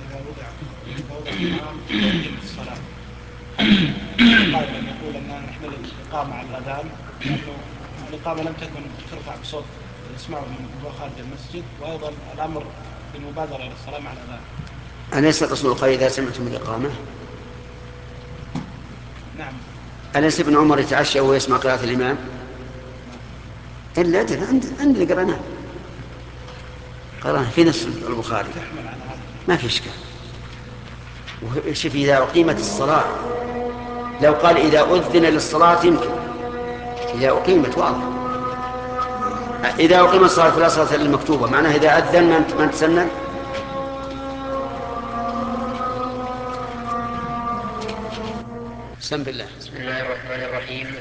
إذا وضع الإمام يقيم الصلاة، قال أن يقول أن نحمل الإقامة على الأذان، لأنه الإقامة لم تكن ترفع بصوت يسمعه من هو خارج المسجد، وأيضا الأمر بالمبادرة إلى الصلاة مع الأذان. أليس الرسول قال إذا سمعتم الإقامة؟ نعم. أليس ابن عمر يتعشى وهو يسمع قراءة الإمام؟ إلا أجل عندنا قرأنا في نفس البخاري، ما في إشكال. وشوف إذا أقيمت الصلاة، لو قال إذا أذن للصلاة يمكن، إذا أقيمت واضح. إذا أقيمت الصلاة فلا صلاة للمكتوبة، معناه إذا أذن من تسنن. بسم الله. بسم الله الرحمن الرحيم.